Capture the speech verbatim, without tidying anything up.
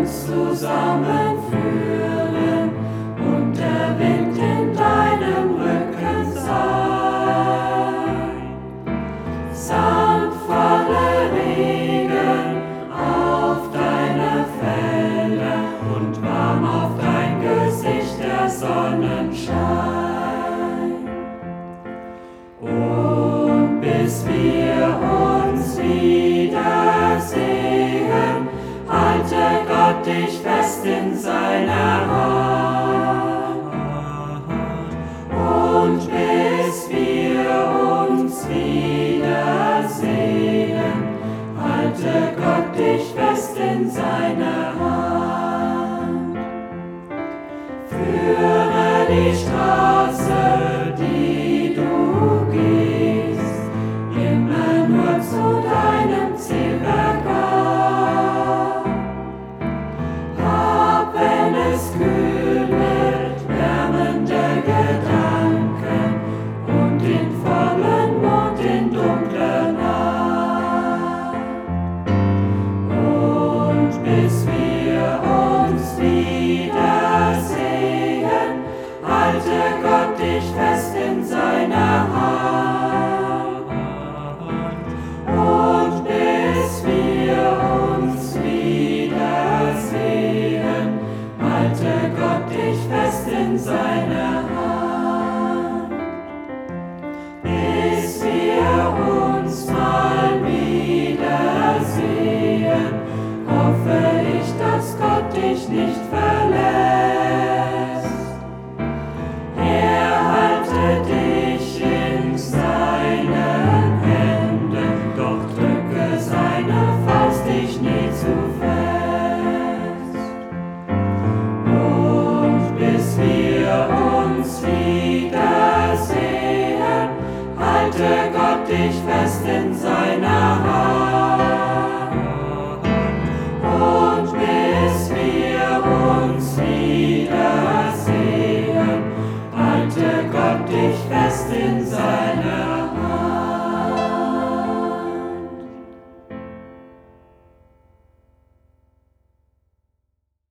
uns zusammenführen und der Wind in deinem Rücken sein. Sanft falle Regen auf deine Felder und warm auf dein Gesicht der Sonnenschein. Und bis wir uns wiedersehen, halte Gott dich fest in seiner Hand. Und bis wir uns wiedersehen, halte Gott dich fest in seiner Hand. Führe die Straße, die du gehst, immer nur zu deinem Ziel bergab. Hab, wenn es kühl wird, wärmende Gedanken und den vollen Mond in dunkler Nacht. Und bis wir uns wiedersehen, halte Gott dich fest in seiner Hand. Und bis wir uns wiedersehen, halte Gott dich fest in seiner Hand. Bis wir uns mal wiedersehen, hoffe ich, dass Gott dich nicht verlässt.